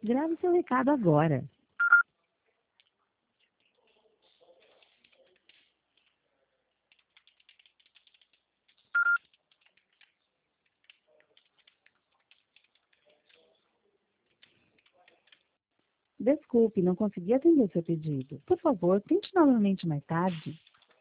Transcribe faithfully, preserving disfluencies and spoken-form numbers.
Grave seu recado agora. Desculpe, não consegui atender seu pedido. Por favor, tente novamente mais tarde.